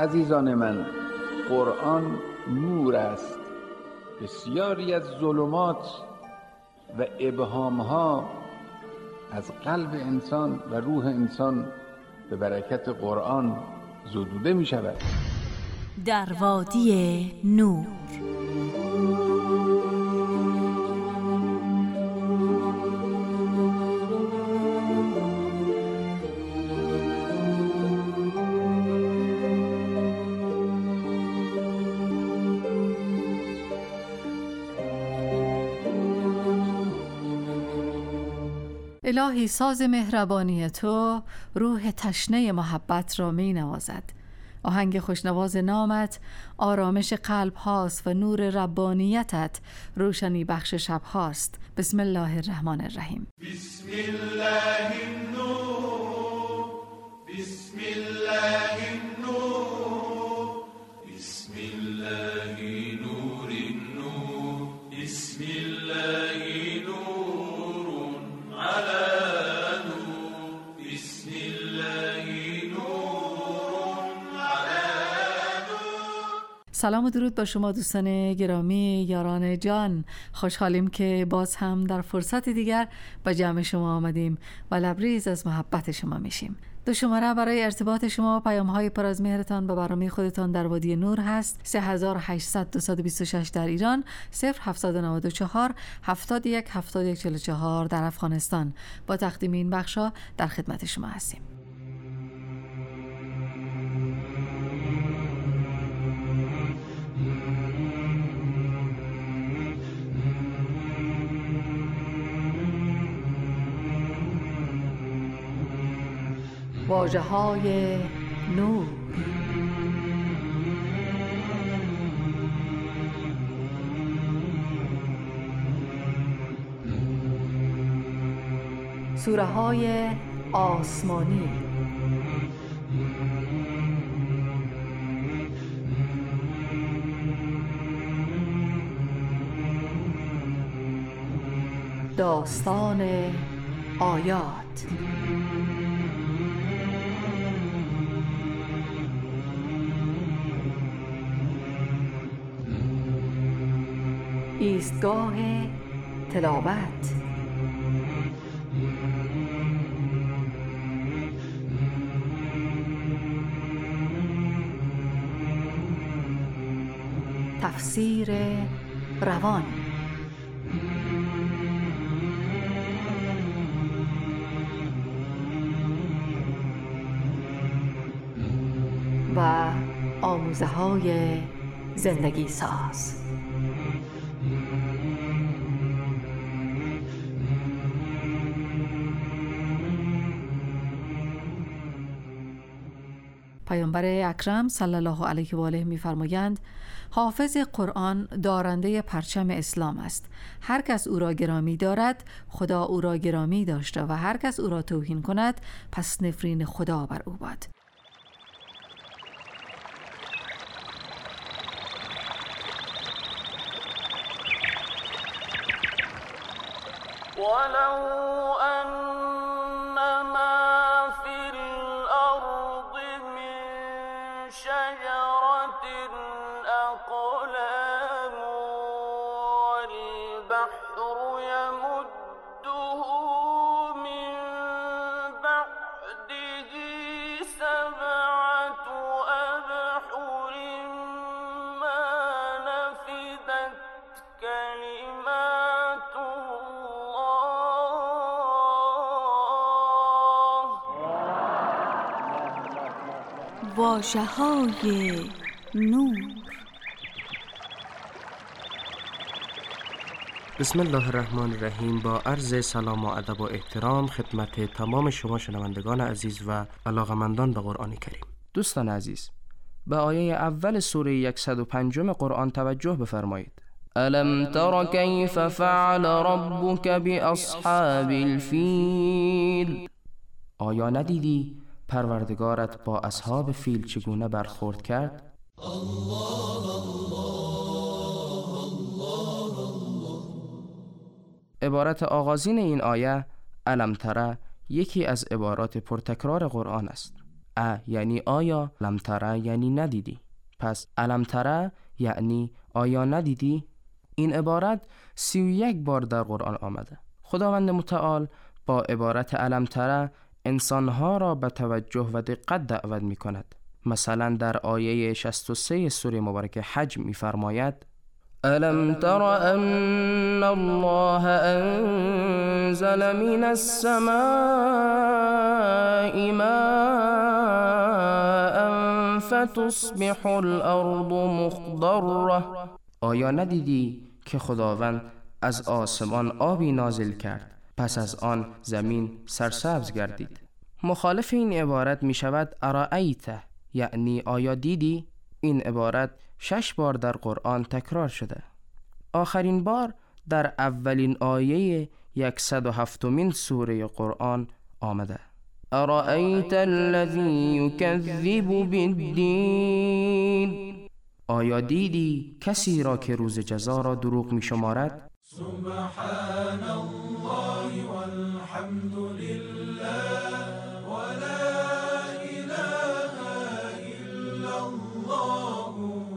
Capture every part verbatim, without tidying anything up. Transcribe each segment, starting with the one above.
عزیزان من، قرآن نور است. بسیاری از ظلمات و ابهامها از قلب انسان و روح انسان به برکت قرآن زدوده می شود. در وادی نور. الهی ساز مهربانی تو روح تشنه محبت را می نوازد. آهنگ خوشنواز نامت آرامش قلب هاست و نور ربانیتت روشنی بخش شب هاست. بسم الله الرحمن الرحیم. بسم الله النور، بسم الله النور، بسم الله نور النور، بسم الله نور على نور، بسم الله نور على نور. سلام و درود با شما دوستان گرامی، یاران جان. خوشحالیم که باز هم در فرصت دیگر با جمع شما آمدیم و لبریز از محبت شما میشیم. دو شماره برای ارتباط شما و پیام‌های پر از مهرتان به برنامه خودتان در وادی نور هست: سه هزار و هشتصد و بیست و شش در ایران، صفر هفتصد و نود و چهار هفتاد و یک هفتاد و یک چهل و چهار در افغانستان. با تقدیم این بخشا در خدمت شما هستیم. واژه‌های نور. سوره‌های آسمانی. داستان آیات. ایستگاه تلاوت. تفسیر روان. و آموزه های زندگی ساز. پیامبر اکرم صلی الله علیه و آله می‌فرمایند حافظ قرآن دارنده پرچم اسلام است. هر کس او را گرامی دارد خدا او را گرامی داشته و هر کس او را توهین کند پس نفرین خدا بر او باد. ولو أنما في الأرض من شجرة أقلام والبحر يمده من بعده سبعة أبحر ما نفدت كلمات واژه‌های نور. بسم الله الرحمن الرحیم. با عرض سلام و ادب و احترام خدمت تمام شما شنوندگان عزیز و علاقمندان به قرآن کریم. دوستان عزیز، به آیه اول سوره صد و پنج قرآن توجه بفرمایید. الم تر کیف فعل ربک باصحاب الفیل. آیا ندیدی پروردگارت با اصحاب فیل چگونه برخورد کرد؟ الله الله الله الله. عبارت آغازین این آیه الم تر یکی از عبارات پرتکرار قرآن است. ا یعنی آیا، لم تره یعنی ندیدی. پس الم تره یعنی آیا ندیدی؟ این عبارت سی و یک بار در قرآن آمده. خداوند متعال با عبارت الم تره انسانها را به توجه و دقت دعوت می کند. مثلا در آیه شصت و سه سوره مبارکه حج می فرماید الم تر ان الله انزل من السماء ماء فتصبح الارض مخضره. آیا ندیدی که خداوند از آسمان آبی نازل کرد، پس از آن زمین سرسبز گردید؟ مخالف این عبارت می شود ارائیت، یعنی آیا دیدی؟ این عبارت شش بار در قرآن تکرار شده. آخرین بار در اولین آیه صد و هفتمین سوره قرآن آمده. ارائیت الذی یکذب بالدین. آیا دیدی کسی را که روز جزا را دروغ می شمارد؟ سبحان الله والحمد لله ولا اله الا الله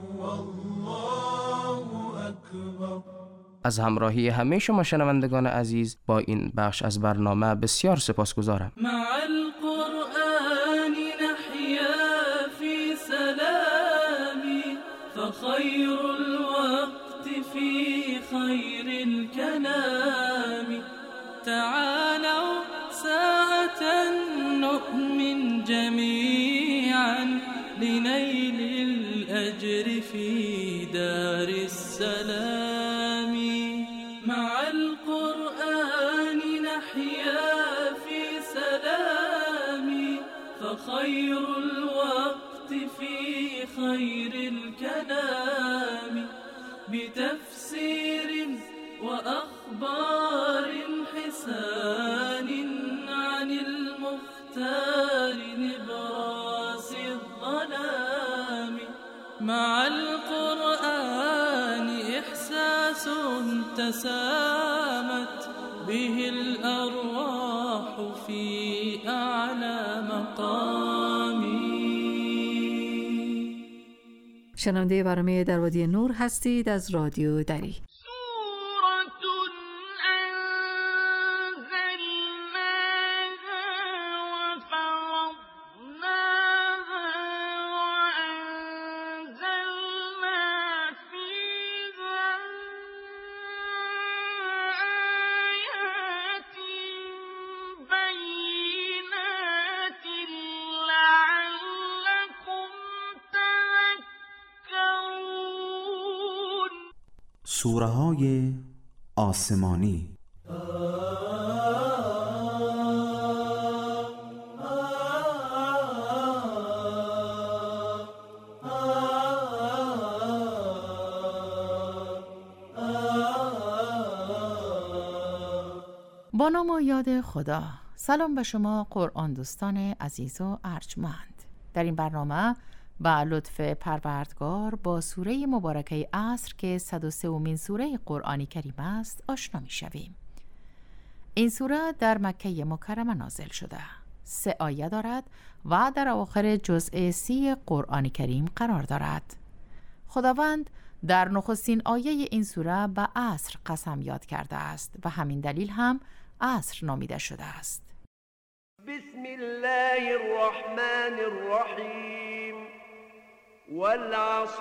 والله اکبر. از همراهی همه شما شنوندگان عزیز با این بخش از برنامه بسیار سپاسگزارم. مع القرآن نحيا في سلام فخير الوقت في خير الكلام. تعالوا ساعة نؤمن جميعا لنيل الأجر في دار السلام. مع القرآن نحيا في سلام فخير الوقت في خير الكلام. بتفسير وأخبار حسان عن المختار نبراس الظلام. مع القرآن إحساس تسامت به الأرواح في أعلى مقام. شنونده برنامه در وادی نور هستید از رادیو دری. سوره های آسمانی. با نام و یاد خدا. سلام به شما قرآن دوستان عزیز و ارجمند. در این برنامه با لطف پروردگار با سوره مبارکه عصر که صد و سومین سوره قرآن کریم است آشنا می شویم. این سوره در مکه مکرمه نازل شده، سه آیه دارد و در آخر جزء سی قرآن کریم قرار دارد. خداوند در نخستین آیه این سوره به عصر قسم یاد کرده است و همین دلیل هم عصر نامیده شده است. بسم الله الرحمن الرحیم والعصر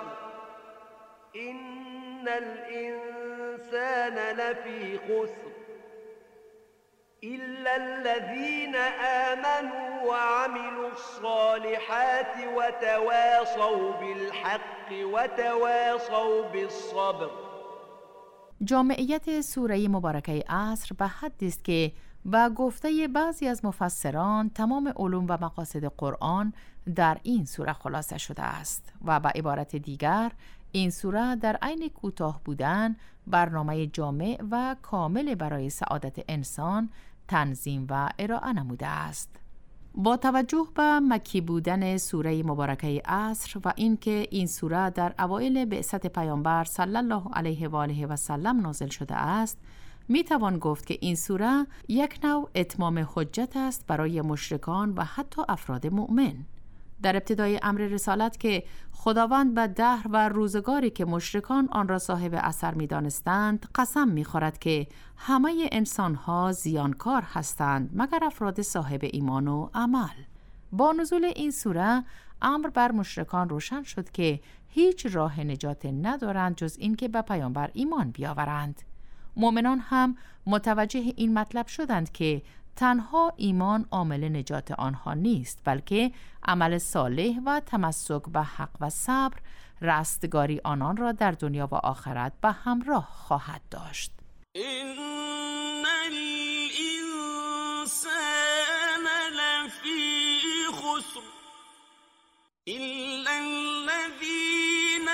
إن الإنسان لفي خسر إلا الذين آمنوا وعملوا الصالحات وتواصوا بالحق وتواصوا بالصبر. جامعیت سوره مبارکه عصر به حدی است که با گفته بعضی از مفسران تمام علوم و مقاصد قرآن در این سوره خلاصه شده است و به عبارت دیگر این سوره در عین کوتاه بودن برنامه جامع و کامل برای سعادت انسان تنظیم و ارائه نموده است. با توجه به مکی بودن سوره مبارکه عصر و اینکه این سوره در اوایل بعثت پیامبر صلی الله علیه و آله و سلم نازل شده است، می توان گفت که این سوره یک نوع اتمام حجت است برای مشرکان و حتی افراد مؤمن. در ابتدای امر رسالت که خداوند به دهر و روزگاری که مشرکان آن را صاحب اثر می دانستند قسم می خورد که همه انسانها زیانکار هستند مگر افراد صاحب ایمان و عمل. با نزول این سوره امر بر مشرکان روشن شد که هیچ راه نجات ندارند جز این که به پیامبر ایمان بیاورند. مؤمنان هم متوجه این مطلب شدند که تنها ایمان عامل نجات آنها نیست، بلکه عمل صالح و تمسک به حق و صبر رستگاری آنان را در دنیا و آخرت به همراه خواهد داشت. این الانسان لفی خسر الا الذین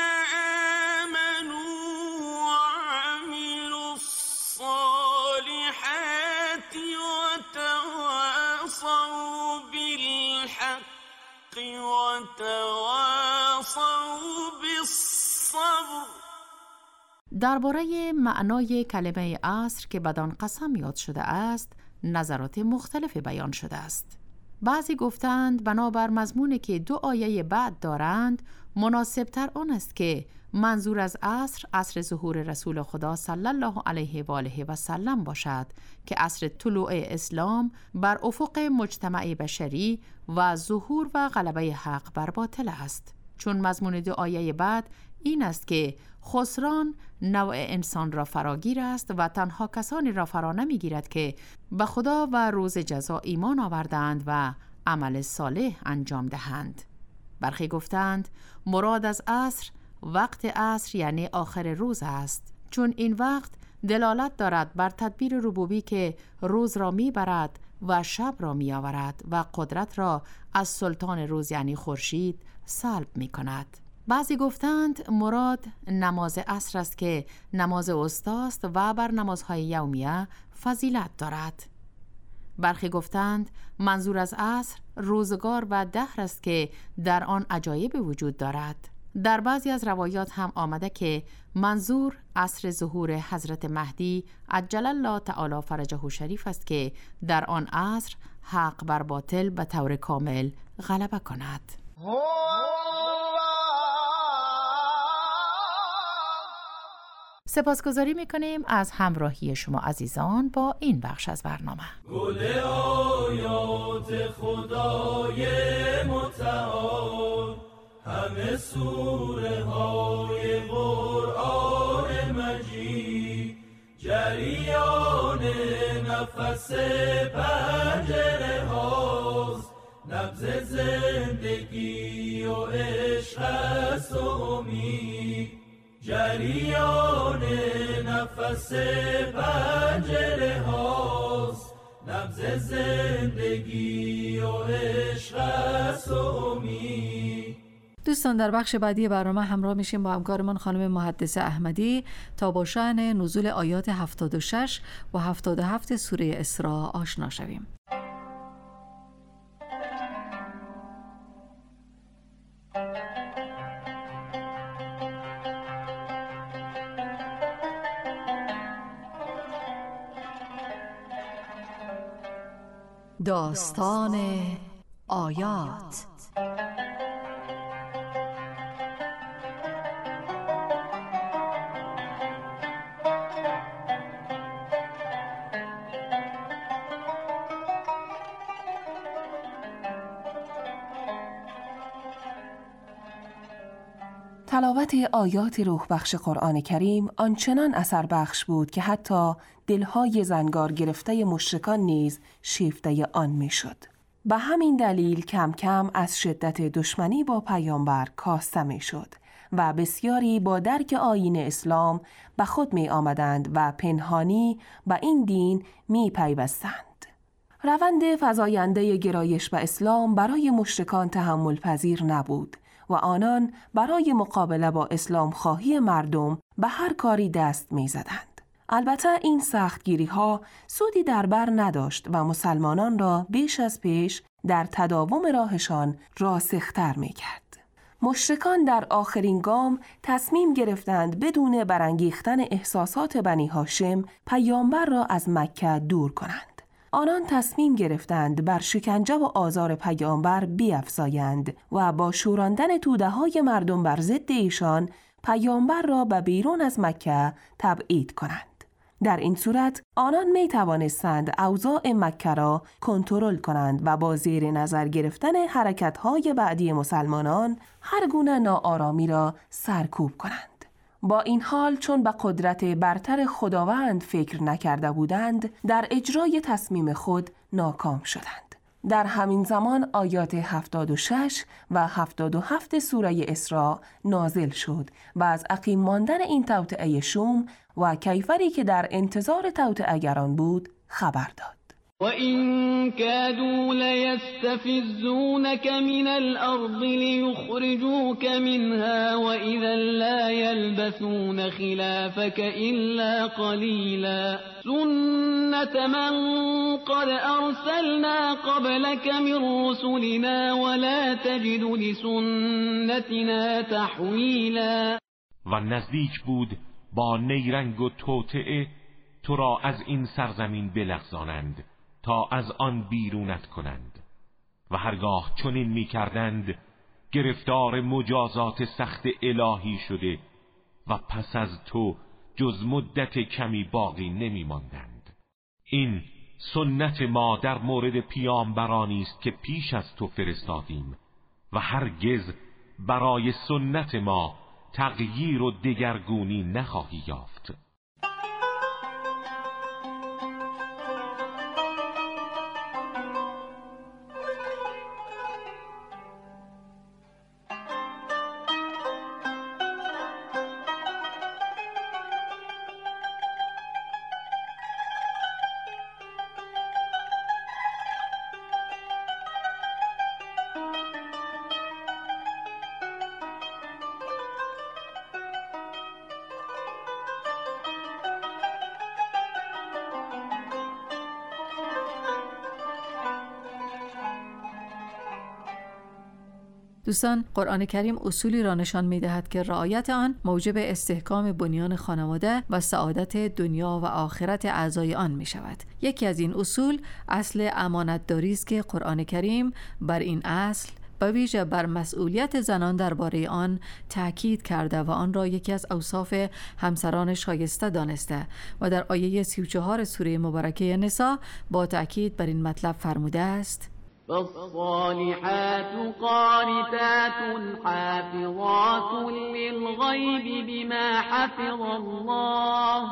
آمنوا وعملوا الصالحات وتواصوا بالحق وتواصوا بالصبر. درباره معنای کلمه عصر که بدان قسم یاد شده است نظرات مختلف بیان شده است. بعضی گفتند بنابر مضمونی که دو آیه بعد دارند مناسبتر آن است که منظور از عصر عصر ظهور رسول خدا صلی الله علیه و آله و سلم باشد که عصر طلوع اسلام بر افق مجتمع بشری و ظهور و غلبه حق بر باطل است، چون مضمون دو آیه بعد این است که خسران نوع انسان را فراگیر است و تنها کسانی را فرا نمیگیرد که به خدا و روز جزا ایمان آوردند و عمل صالح انجام دهند. برخی گفتند مراد از عصر وقت عصر یعنی آخر روز است، چون این وقت دلالت دارد بر تدبیر ربوبی که روز را میبرد و شب را میآورد و قدرت را از سلطان روز یعنی خورشید سلب میکند. بعضی گفتند مراد نماز عصر است که نماز اوستاست و بر نمازهای یومیه فضیلت دارد. برخی گفتند منظور از عصر روزگار و دهر است که در آن عجایب وجود دارد. در بعضی از روایات هم آمده که منظور عصر ظهور حضرت مهدی عجل الله تعالی فرجه شریف است که در آن عصر حق بر باطل به طور کامل غلبه کند. سپاسگزاری میکنیم از همراهی شما عزیزان با این بخش از برنامه. گل آیات خدای متعال همه سوره های قرآن مجید جریان نفس پنجره هاست، نبض زندگی و عشق است و امید. جریان نفس پنجره هاست، نبض زندگی و عشق است و امید. دوستان در بخش بعدی برنامه همراه میشیم با همکارمان خانم محدثه احمدی تا با شأن نزول آیات هفتاد و شش و هفتاد و هفت سوره اسراء آشنا شویم. داستان آیات. تلاوت آیات روح بخش قرآن کریم آنچنان اثر بخش بود که حتی دلهای زنگار گرفته مشرکان نیز شیفته آن می شد. به همین دلیل کم کم از شدت دشمنی با پیامبر کاسته می شد و بسیاری با درک آیین اسلام به خود می آمدند و پنهانی به این دین می پیوستند. روند فزاینده گرایش به اسلام برای مشرکان تحمل پذیر نبود و آنان برای مقابله با اسلام خواهی مردم به هر کاری دست می زدند. البته این سختگیری ها سودی در بر نداشت و مسلمانان را بیش از پیش در تداوم راهشان راسختر می کرد. مشرکان در آخرین گام تصمیم گرفتند بدون برانگیختن احساسات بنی هاشم پیامبر را از مکه دور کنند. آنان تصمیم گرفتند بر شکنجه و آزار پیامبر بیفزایند و با شوراندن توده های مردم بر ضد ایشان پیامبر را به بیرون از مکه تبعید کنند. در این صورت آنان می توانستند اوضاع مکه را کنترل کنند و با زیر نظر گرفتن حرکت‌های بعدی مسلمانان هر گونه ناآرامی را سرکوب کنند. با این حال چون به قدرت برتر خداوند فکر نکرده بودند، در اجرای تصمیم خود ناکام شدند. در همین زمان آیات هفتاد و شش و هفتاد و هفت سوره اسراء نازل شد و از عقیم ماندن این توطئه شوم و کیفری که در انتظار توطئه‌گران بود خبر داد. وَإِن كَادُوا لَيَسْتَفِزُّونَكَ مِنَ الْأَرْضِ لِيُخْرِجُوكَ مِنْهَا وَإِذًا لَّا يَلْبَثُونَ خِلَافَكَ إِلَّا قَلِيلًا سُنَّةَ مَن قَدْ أَرْسَلْنَا قَبْلَكَ مِن رُّسُلِنَا وَلَا تَجِدُ لِسُنَّتِنَا تَحْوِيلًا. و نزدیک بود با نیرنگ و توطئه تو را از این سرزمین بلغزانند تا از آن بیرونت کنند و هرگاه چنین می کردند گرفتار مجازات سخت الهی شده و پس از تو جز مدت کمی باقی نمی ماندند. این سنت ما در مورد پیامبرانی است که پیش از تو فرستادیم و هرگز برای سنت ما تغییر و دگرگونی نخواهی یافت. دوستان، قرآن کریم اصولی را نشان می‌دهد که رعایت آن موجب استحکام بنیان خانواده و سعادت دنیا و آخرت اعضای آن می‌شود. یکی از این اصول اصل امانتداری است که قرآن کریم بر این اصل به ویژه بر مسئولیت زنان درباره آن تأکید کرده و آن را یکی از اوصاف همسران شایسته دانسته و در آیه سی و چهار سوره مبارکه نساء با تأکید بر این مطلب فرموده است: فالصالحات قانتات حافظات للغیب بما حفظ الله.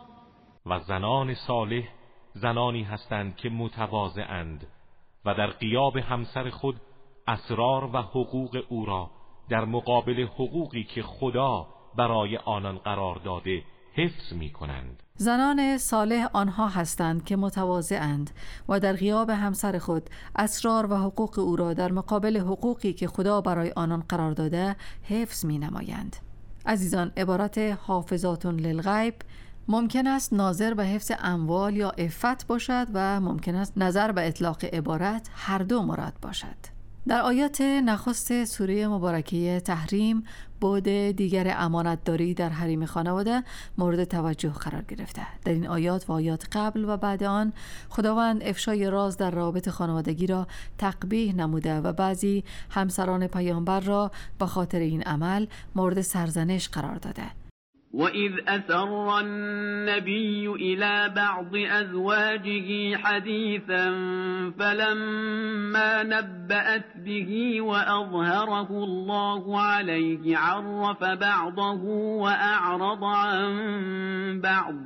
و زنان صالح زنانی هستند که متواضع‌اند و در غیاب همسر خود اسرار و حقوق او را در مقابل حقوقی که خدا برای آنان قرار داده حفظ می کنند. زنان صالح آنها هستند که متواضع‌اند و در غیاب همسر خود اسرار و حقوق او را در مقابل حقوقی که خدا برای آنان قرار داده حفظ می نمایند. عزیزان، عبارت حافظات للغیب ممکن است ناظر به حفظ اموال یا عفت باشد و ممکن است نظر به اطلاق عبارت هر دو مراد باشد. در آیات نخست سوره مبارکه تحریم بعد دیگر امانتداری در حریم خانواده مورد توجه قرار گرفته. در این آیات و آیات قبل و بعد آن خداوند افشای راز در روابط خانوادگی را تقبیح نموده و بعضی همسران پیامبر را به خاطر این عمل مورد سرزنش قرار داده. وَإِذْ أَسَرَّ النَّبِيُّ إِلَى بَعْضِ أَزْوَاجِهِ حَدِيثًا فَلَمَّا نَبَّأَتْ بِهِ وَأَظْهَرَهُ اللَّهُ عَلَيْهِ عَرَّفَ بَعْضَهُ وَأَعْرَضَ عَن بَعْضٍ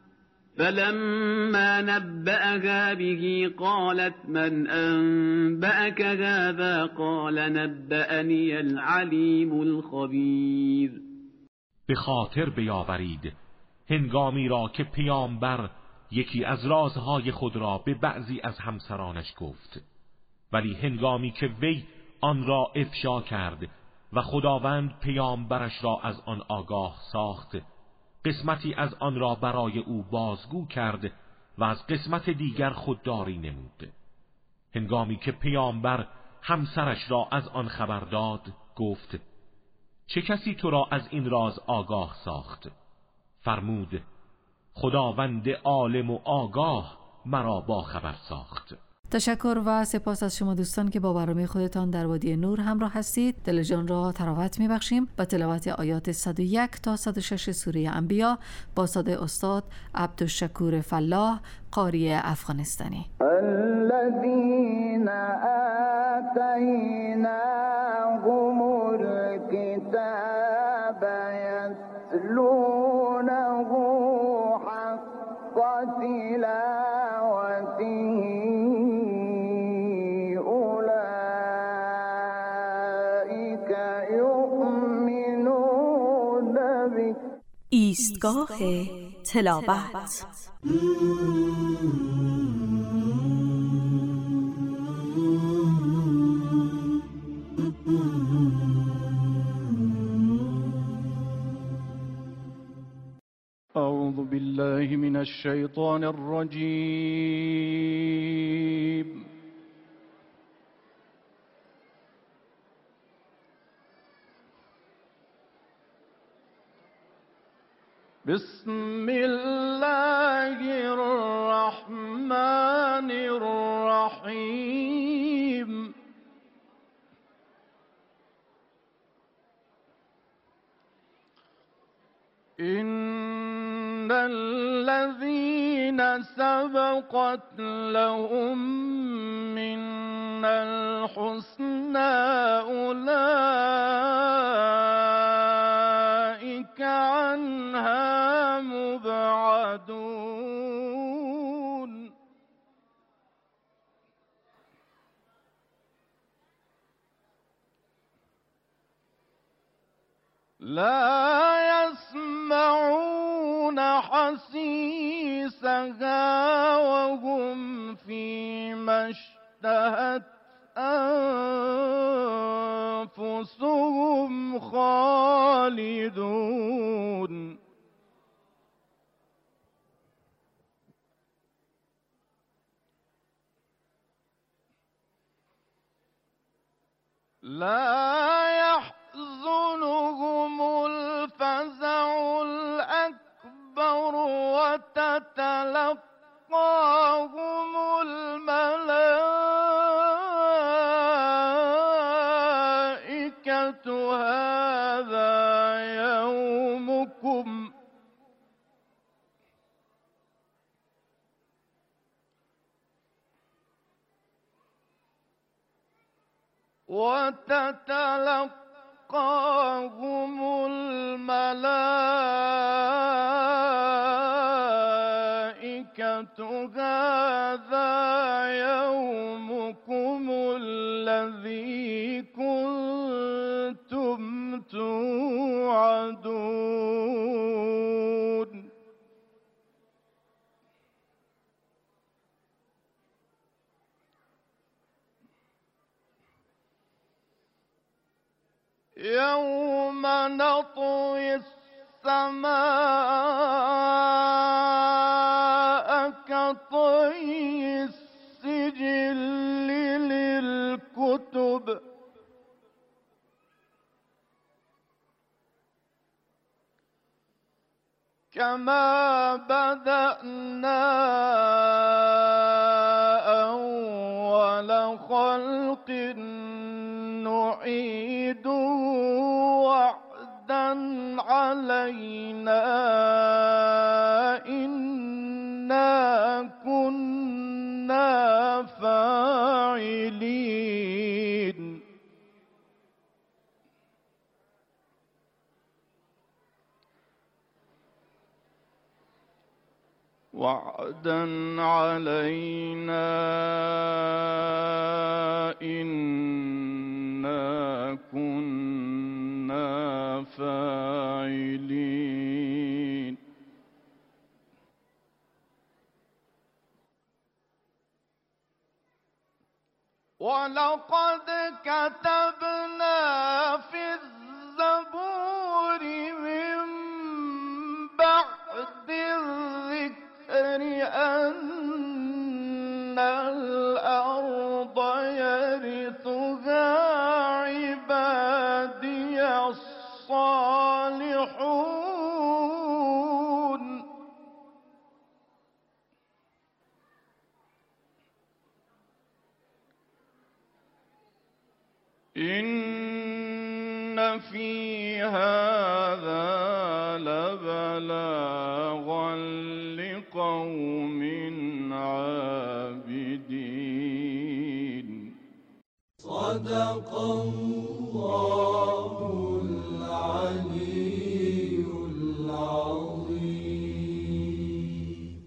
فَلَمَّا نَبَّأَهَا بِهِ قَالَتْ مَنْ أَنبَأَكَ هَذَا قَالَ نَبَّأَنِيَ الْعَلِيمُ الْخَبِيرُ. به خاطر بیاورید هنگامی را که پیامبر یکی از رازهای خود را به بعضی از همسرانش گفت، ولی هنگامی که وی آن را افشا کرد و خداوند پیامبرش را از آن آگاه ساخت، قسمتی از آن را برای او بازگو کرد و از قسمت دیگر خودداری نمود. هنگامی که پیامبر همسرش را از آن خبر داد، گفت: چه کسی تو را از این راز آگاه ساخت؟ فرمود: خداوند عالم و آگاه مرا با خبر ساخت. تشکر و سپاس از شما دوستان که با برنامه خودتان در وادی نور همراه هستید. دل جان را تراوت میبخشیم با تلاوت آیات صد و یک تا صد و شش سوره انبیا با صدای استاد عبدالشکور فلاح قاری افغانستانی. الذين آتيناهم الكتاب يتلونه حق تلاوته ایستگاه تلاوت. أعوذ بالله من الشيطان الرجيم. بسم الله الرحمن الرحيم. إن الذين سبقت لهم من الحسنى أولئك عنها مبعدون. لا يسمعون حسيسها وهم فيما اشتهت أنفسهم خالدون. لا يحزنهم الفزع الأكبر وتتلقاهم الملائكة هذا يومكم وتتلقاهم الملائكة هذا يومكم الذي كنتم توعدون. يوم نطوي السماء كطي السجل للكتب كما بدأنا أول خلق نعيد وعدا علينا إنا كنا فاعلين. وعدا علينا إنا كنا فاعلين. ولقد كتبنا في الزبور من بعد الذكر أن الأرض يرثها عبادي الصالحون. این فی هذا لبلاغا لقوم عابدین. صدق الله العلی العظیم.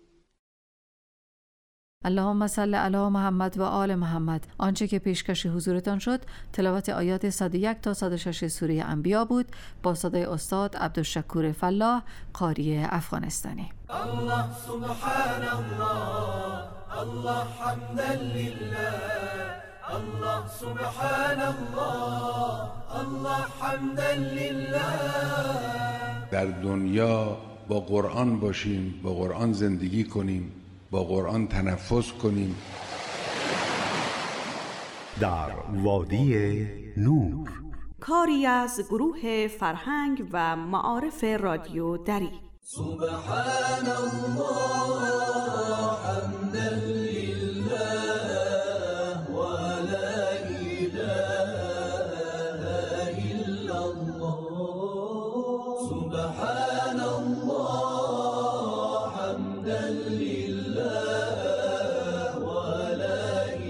اللهم صل علی محمد و آل محمد. آنچه که پیشکش حضورتان شد تلاوت آیات صد و یک تا صد و شش سوره انبیا بود با صدای استاد عبدالشکور فلاح قاری افغانستانی. الله سبحان الله، الله حمدا لله، الله سبحان الله، الله حمدا لله. در دنیا با قرآن باشیم، با قرآن زندگی کنیم، با قرآن تنفس کنیم. در وادی نور، کاری از گروه فرهنگ و معارف رادیو دری. سبحان الله حمدا لله و لا اله الا الله. سبحان الله حمدا لله و لا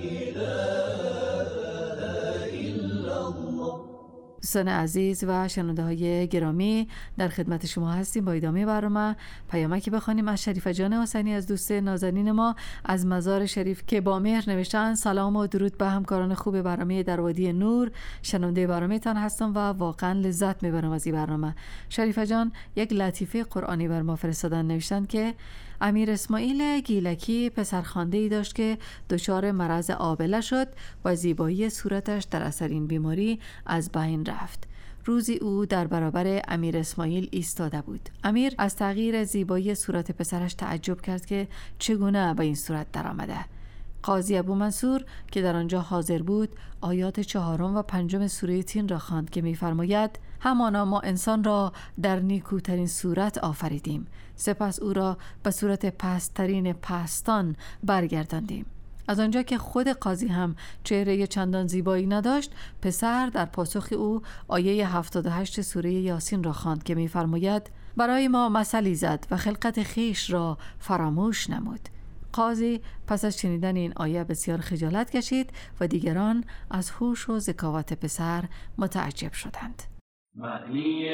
اله الا الله. دوستان عزیز و شنونده های گرامی، در خدمت شما هستیم با ادامه برنامه. پیامکی بخوانیم از شریفه جان حسینی از دوست نازنین ما از مزار شریف که با مهر نوشتن: سلام و درود به همکاران خوب برنامه در وادی نور. شنونده برنامه تان هستم و واقعا لذت میبرم از این برنامه. شریفه جان یک لطیفه قرآنی بر ما فرستادن، نوشتن که امیر اسماعیل گیلکی پسرخوانده‌ای داشت که دچار مرض آبله شد و زیبایی صورتش در اثر این بیماری از بین رفت. روزی او در برابر امیر اسماعیل ایستاده بود. امیر از تغییر زیبایی صورت پسرش تعجب کرد که چگونه به این صورت درآمده. قاضی ابو منصور که در آنجا حاضر بود آیات چهارم و پنجم سوره تین را خواند که می‌فرماید: همانا ما انسان را در نیکوترین صورت آفریدیم، سپس او را به صورت پست‌ترین پستان برگرداندیم. از آنجا که خود قاضی هم چهره چندان زیبایی نداشت، پسر در پاسخ او آیه هفتاد و هشت سوره یاسین را خواند که می‌فرماید: برای ما مثلی زد و خلقت خیش را فراموش نمود. قاضی پس از شنیدن این آیه بسیار خجالت کشید و دیگران از هوش و ذکاوت پسر متعجب شدند. معنی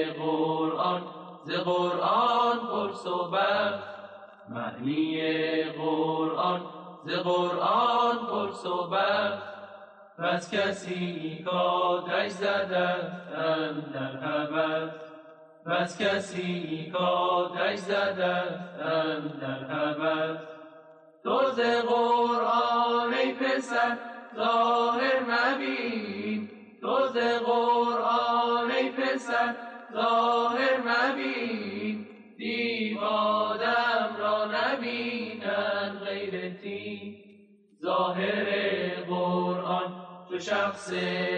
قرآن ز قرآن پرس و بخش، معنی قرآن ز قرآن پرس و بخش. پس کسی کاتش زدند اندر هوس، پس کسی کاتش زدند اندر هوس. تو ز قرآن ای پسر ظاهر مبین، تو ز قرآن ای پسر ظاهر مبین. دیو آدم را نبینند غیر تی، ظاهر قرآن چو شخص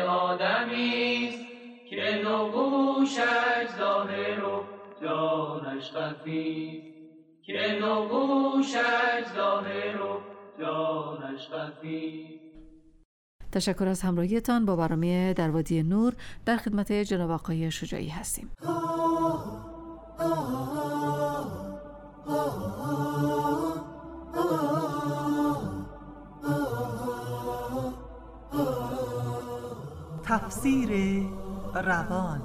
آدمیست که نگوشش ظاهر و جانش خفیست، که نگوشش ظاهر و جانش خفیست. تشکر از همراهیتان با برنامه در وادی نور. در خدمت جناب آقای شجاعی هستیم. تفسیر روان.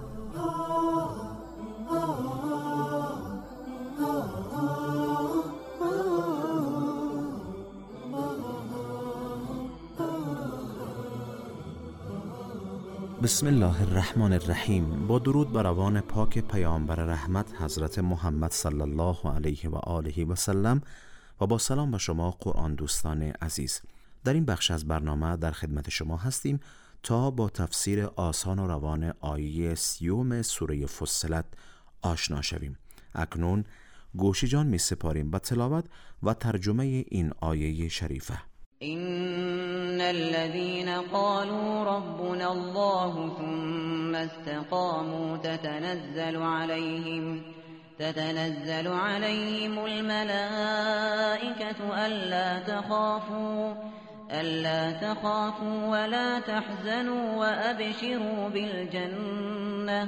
بسم الله الرحمن الرحیم. با درود بر روان پاک پیامبر رحمت حضرت محمد صلی الله علیه و آله و سلم و با سلام به شما قرآن دوستان عزیز. در این بخش از برنامه در خدمت شما هستیم تا با تفسیر آسان و روان آیه سیوم سوره فصلت آشنا شویم. اکنون گوش جان می سپاریم به تلاوت و ترجمه این آیه شریفه. إن الذين قالوا ربنا الله ثم استقاموا تتنزل عليهم تتنزل عليهم الملائكة ألا تخافوا ألا تخافوا ولا تحزنوا وأبشروا بالجنة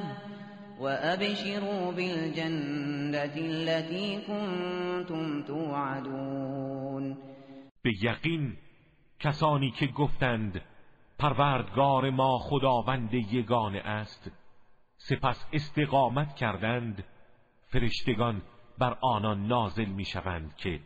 وأبشروا بالجنة التي كنتم توعدون. به یقین کسانی که گفتند پروردگار ما خداوند یگانه است، سپس استقامت کردند، فرشتگان بر آنان نازل می شوند که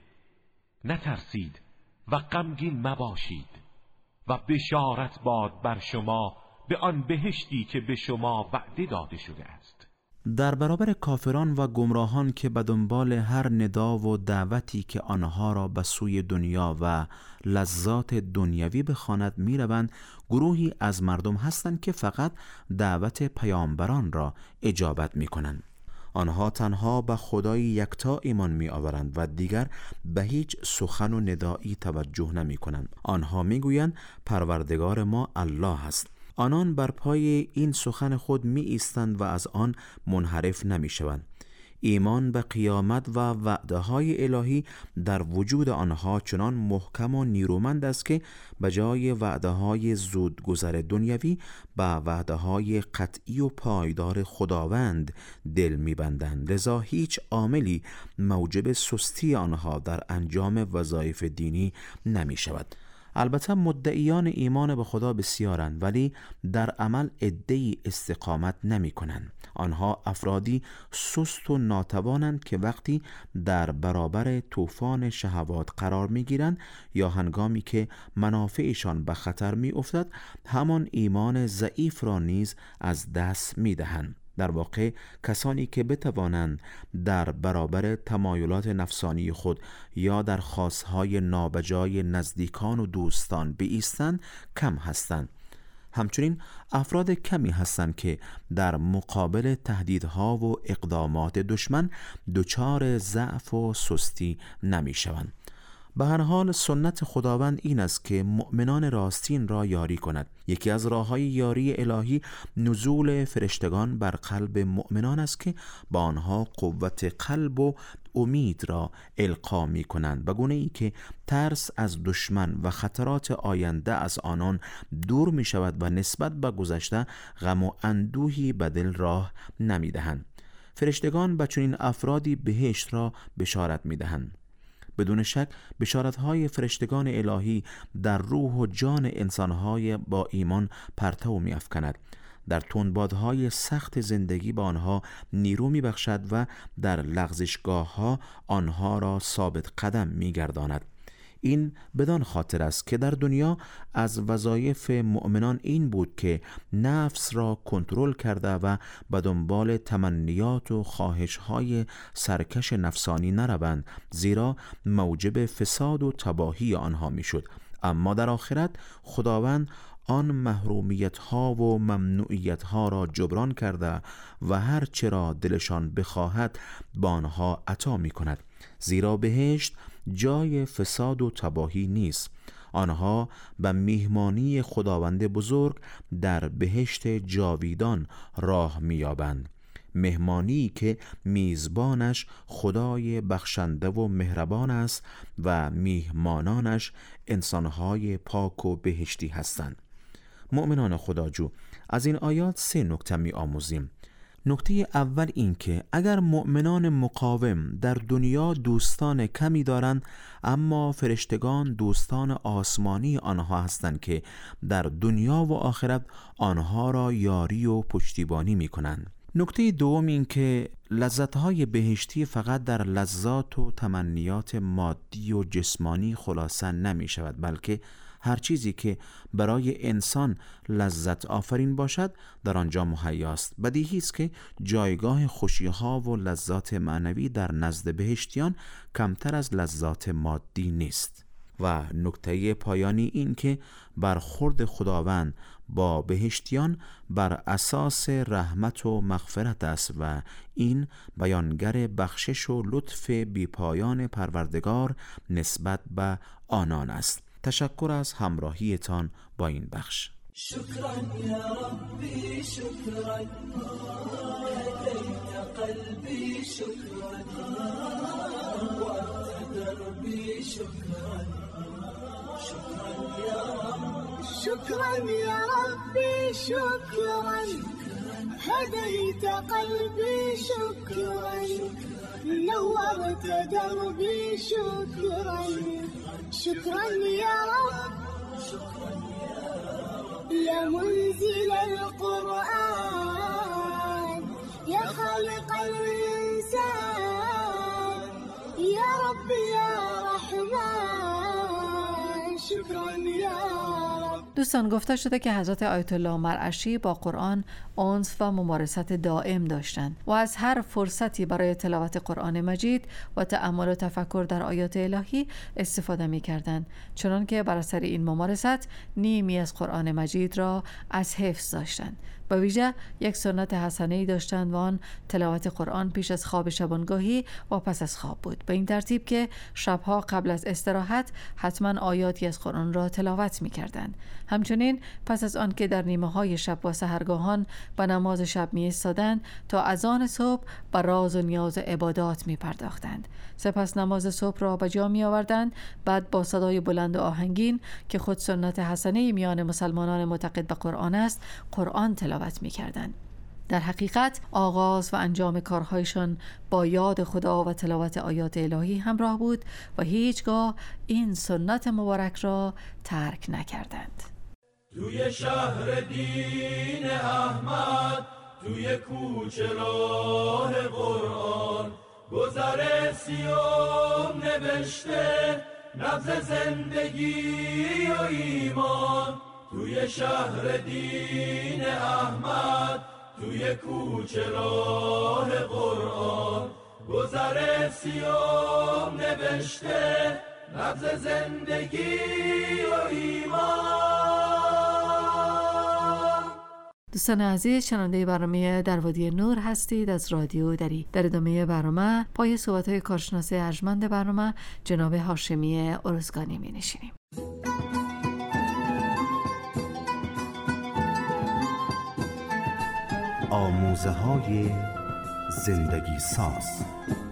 نترسید و غمگین مباشید و بشارت باد بر شما به آن بهشتی که به شما وعده داده شده است. در برابر کافران و گمراهان که به دنبال هر ندا و دعوتی که آنها را به سوی دنیا و لذات دنیوی بخواند میروند، گروهی از مردم هستند که فقط دعوت پیامبران را اجابت میکنند. آنها تنها به خدای یکتا ایمان می آورند و دیگر به هیچ سخن و ندایی توجه نمی کنند. آنها می گویند پروردگار ما الله است. آنان بر پای این سخن خود می ایستند و از آن منحرف نمی شوند. ایمان به قیامت و وعده های الهی در وجود آنها چنان محکم و نیرومند است که به جای وعده های زودگذر دنیوی به وعده های قطعی و پایدار خداوند دل می‌بندند. لذا هیچ عاملی موجب سستی آنها در انجام وظایف دینی نمی شود. البته مدعیان ایمان به خدا بسیارند، ولی در عمل عده‌ای استقامت نمی کنند. آنها افرادی سست و ناتوانند که وقتی در برابر طوفان شهوات قرار می گیرند یا هنگامی که منافعشان به خطر می افتد، همان ایمان ضعیف را نیز از دست می دهند. در واقع کسانی که بتوانند در برابر تمایلات نفسانی خود یا در خواستهای نابجای نزدیکان و دوستان بایستند کم هستند. همچنین افراد کمی هستند که در مقابل تهدیدها و اقدامات دشمن دچار ضعف و سستی نمی شوند. به هر حال سنت خداوند این است که مؤمنان راستین را یاری کند. یکی از راه‌های یاری الهی نزول فرشتگان بر قلب مؤمنان است که با آنها قوت قلب و امید را القا می کنند، به گونه‌ای که ترس از دشمن و خطرات آینده از آنان دور می شود و نسبت به گذشته غم و اندوهی به دل راه نمی دهند. فرشتگان به چنین افرادی بهشت را بشارت می دهند. بدون شک بشارت‌های فرشتگان الهی در روح و جان انسان‌های با ایمان پرتو می‌افکند. در تندبادهای سخت زندگی با آنها نیرو می‌بخشد و در لغزشگاه‌ها آنها را ثابت قدم می‌گرداند. این بدان خاطر است که در دنیا از وظایف مؤمنان این بود که نفس را کنترل کرده و به دنبال تمنیات و خواهش‌های سرکش نفسانی نروند، زیرا موجب فساد و تباهی آنها میشد. اما در آخرت خداوند آن محرومیت ها و ممنوعیت ها را جبران کرده و هر چرا دلشان بخواهد با آنها عطا می کند، زیرا بهشت جای فساد و تباهی نیست. آنها به میهمانی خداوند بزرگ در بهشت جاویدان راه می‌یابند، مهمانی که میزبانش خدای بخشنده و مهربان است و میهمانانش انسانهای پاک و بهشتی هستند. مؤمنان خداجو، از این آیات سه نکته می آموزیم. نکته اول این که اگر مؤمنان مقاوم در دنیا دوستان کمی دارند، اما فرشتگان دوستان آسمانی آنها هستند که در دنیا و آخرت آنها را یاری و پشتیبانی می کنند. نکته دوم این که لذت‌های بهشتی فقط در لذات و تمنیات مادی و جسمانی خلاصه نمی شود، بلکه هر چیزی که برای انسان لذت آفرین باشد در آنجا مهیاست. بدیهی است که جایگاه خوشی‌ها و لذات معنوی در نزد بهشتیان کمتر از لذات مادی نیست. و نکته پایانی این که برخورد خداوند با بهشتیان بر اساس رحمت و مغفرت است و این بیانگر بخشش و لطف بیپایان پروردگار نسبت به آنان است. تشکر از همراهیتان با این بخش. شکرا یا ربی شکرا هدیت قلبی شکرا وارت دربی شکرا شكرا يا ربي شكرا هديت قلبي شكرا نورت دربي شكرا شكرا يا رب يا منزل القرآن يا خالق الإنسان يا رب يا رحمن شكرا يا رب. دوستان، گفته شده که حضرت آیت الله مرعشی با قرآن انس و ممارست دائم داشتند و از هر فرصتی برای تلاوت قرآن مجید و تأمل و تفکر در آیات الهی استفاده می کردند، چنان که بر اثر این ممارست نیمی از قرآن مجید را از حفظ داشتند. به ویژه یک سنت حسنه‌ای داشتند و آن تلاوت قرآن پیش از خواب شبانگاهی و پس از خواب بود، به این ترتیب که شبها قبل از استراحت حتما آیاتی از قرآن را تلاوت می کردند. همچنین پس از آن که در نیمه های شب و سحرگاهان به نماز شب می ایستادند تا اذان صبح به راز و نیاز عبادات می پرداختند. سپس نماز صبح را به جا می آوردند، بعد با صدای بلند و آهنگین که خود سنت حسنه میان مسلمانان معتقد به قرآن است، قرآن تلاوت می کردند. در حقیقت آغاز و انجام کارهایشان با یاد خدا و تلاوت آیات الهی همراه بود و هیچگاه این سنت مبارک را ترک نکردند. توی شهر دین احمد توی کوچه راه قرآن گذر سیام نوشته نبض زندگی و ایمان. توی شهر دین احمد توی کوچه راه قرآن گذر سیام نوشته نبض زندگی و ایمان. دوستان عزیز، شنونده برنامه در وادی نور هستید از رادیو دری. در ادامه برنامه پای صحبت‌های کارشناس ارجمند برنامه جناب هاشمی ارزگانی می‌نشینیم. آموزه های زندگی ساز.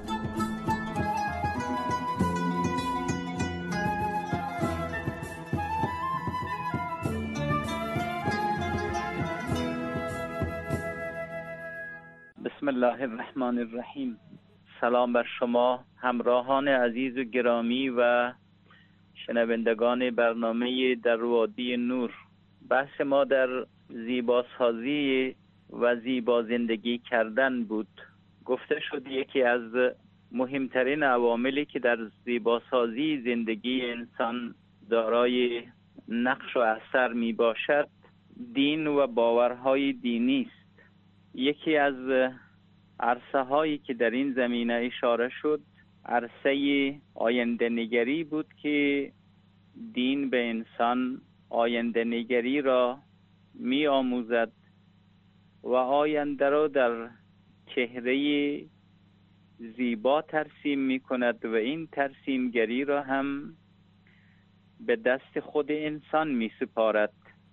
بسم الله الرحمن الرحیم. سلام بر شما همراهان عزیز و گرامی و شنوندگان برنامه در وادی نور. بحث ما در زیباسازی و زیبا زندگی کردن بود. گفته شد یکی از مهمترین عواملی که در زیباسازی زندگی انسان دارای نقش و اثر می باشد دین و باورهای دینی است. یکی از عرصه هایی که در این زمینه اشاره شد عرصه آینده نگری بود که دین به انسان آینده نگری را می آموزد و آینده را در چهره زیبا ترسیم می کند و این ترسیمگری را هم به دست خود انسان می سپارد.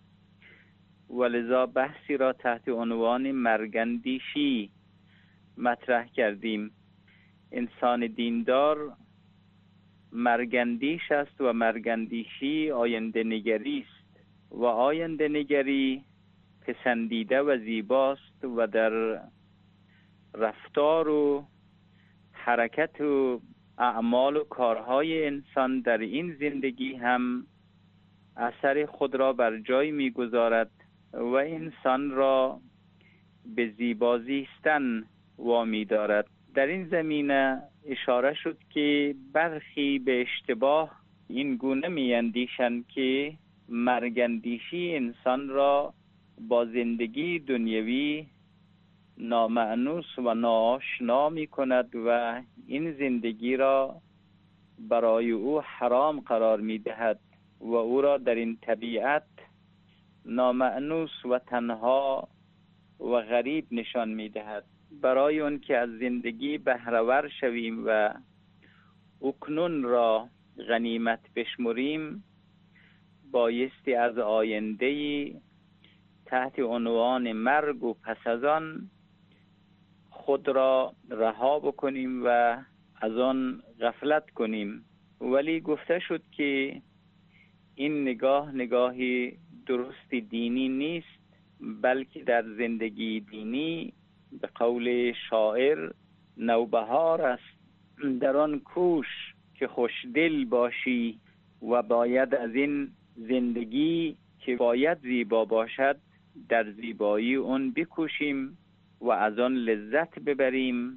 ولذا بحثی را تحت عنوان مرگندیشی مطرح کردیم. انسان دیندار مرگندیش است و مرگندیشی آینده نگری است و آینده نگری پسندیده و زیباست و در رفتار و حرکت و اعمال و کارهای انسان در این زندگی هم اثر خود را بر جای می‌گذارد و انسان را به زیبا زیستن وامی دارد. در این زمینه اشاره شد که برخی به اشتباه این گونه می‌اندیشند که مرگندیشی انسان را با زندگی دنیوی نامأنوس و ناآشنا می کند و این زندگی را برای او حرام قرار می دهد و او را در این طبیعت نامأنوس و تنها و غریب نشان می دهد. برای اون که از زندگی بهره‌ور شویم و اکنون را غنیمت بشمریم بایستی از آینده‌ای تحت عنوان مرگ و پس از آن خود را رها بکنیم و از آن غفلت کنیم. ولی گفته شد که این نگاه نگاهی درست دینی نیست، بلکه در زندگی دینی به قول شاعر نوبهار است. در آن کوش که خوشدل باشی و باید از این زندگی که باید زیبا باشد در زیبایی اون بکوشیم و از آن لذت ببریم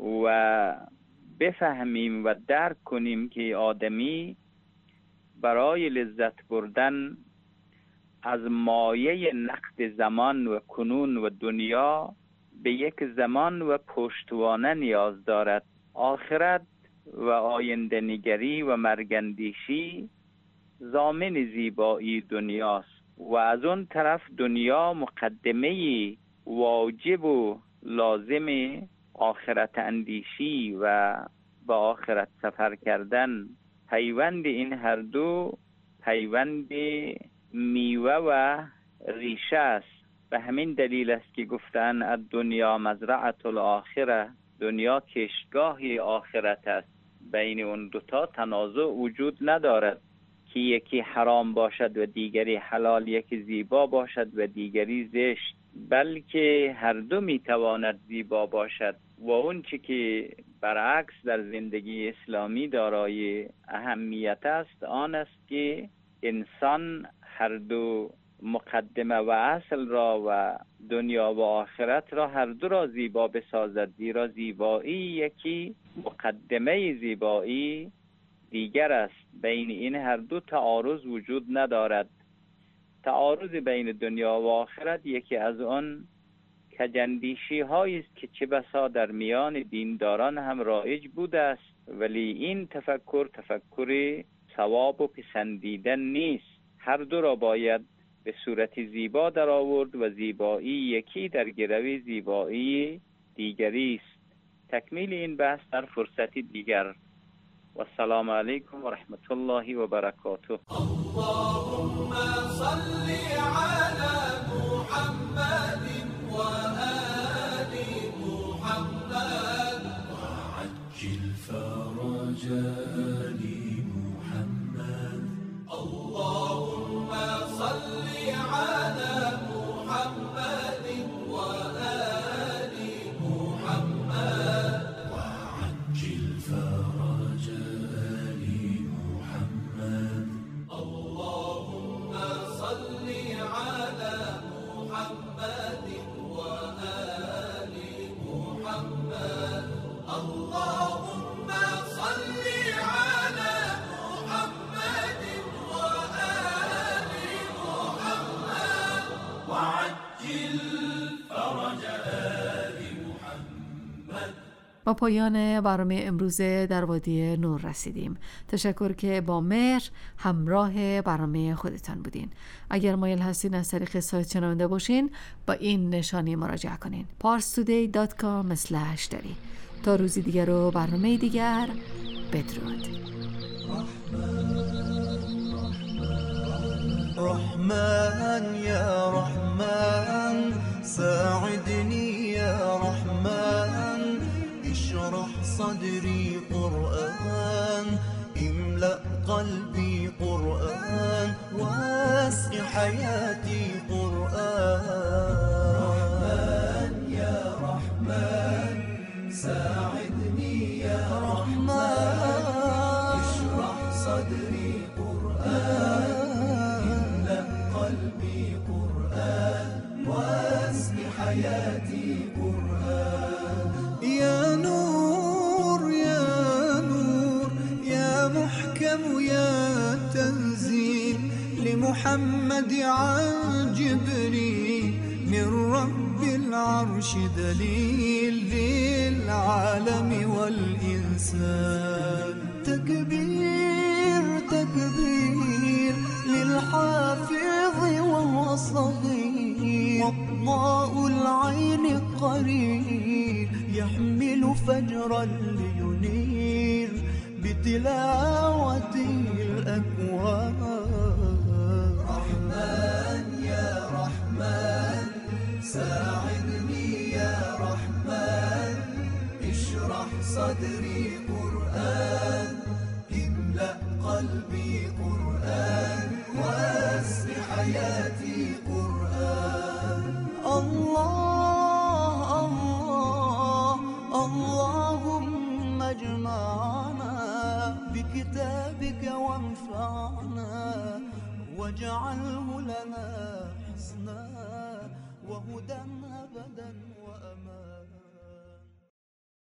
و بفهمیم و درک کنیم که آدمی برای لذت بردن از مایه نقد زمان و کنون و دنیا به یک زمان و پشتوانه نیاز دارد. آخرت و آینده نگری و مرگندیشی ضامن زیبایی دنیاست و از اون طرف دنیا مقدمه واجب و لازم آخرت اندیشی و با آخرت سفر کردن. پیوند این هر دو پیوند میوه و ریشه است. به همین دلیل است که گفتن الدنیا مزرعة الاخره، دنیا کشتگاه آخرت است. بین اون دوتا تنازع وجود ندارد که یکی حرام باشد و دیگری حلال، یکی زیبا باشد و دیگری زشت، بلکه هر دو میتواند زیبا باشد. و اون چی که برعکس در زندگی اسلامی دارای اهمیت است آن است که انسان هر دو مقدمه و اصل را و دنیا و آخرت را هر دو را زیبا بسازد، زیرا زیبایی یکی، مقدمه زیبایی دیگر است. بین این هر دو تعارض وجود ندارد. تعارض بین دنیا و آخرت یکی از آن کجندیشی هایی است که چه بسا در میان دینداران هم رایج بوده است، ولی این تفکر تفکر ثواب و پسندیدن نیست. هر دو را باید به صورت زیبا در آورد و زیبایی یکی در گروی زیبایی دیگری است. تکمیل این بحث در فرصتی دیگر. و السلام علیکم و رحمت الله و برکاته. اللهم صل علی محمد و آل محمد و عجل فرج آل محمد. اللهم صل علی محمد و آل محمد و عجل فرج آل محمد. اللهم صل على محمد وآل محمد. اللهم صل على محمد وآل محمد وعجل فرج آل محمد. با پایان برنامه امروز در وادی نور رسیدیم. تشکر که با مهر همراه برنامه خودتان بودین. اگر مایل هستین از طریق سایت شنونده باشین با این نشانی مراجعه کنین: پارس تودی دات کام اسلش دری. تا روزی دیگر و برنامه دیگر، بدرود. رحمن يا رحمن ساعدني يا رحمن اشرح صدري قرآن املأ قلبي قرآن واسع حياتي قرآن. رحمن يا رحمن ساعدني يا رحمن اشرح صدري قرآن قلبي قرآن واسع حياتي قرآن. يا نور يا نور يا محكم يا تنزيل لمحمد عن جبريل من رب العرش دليل للعالم والإنسان. تكبير تكبير للحافظ وهو صغير وضاء العين قرير يحمل فجرا لينير بتلاوته الأكوان. رحمن يا رحمن ساعدني يا رحمن اشرح صدري قرآن املأ قلبي قرآن بك وانفعنا واجعله لنا حسنا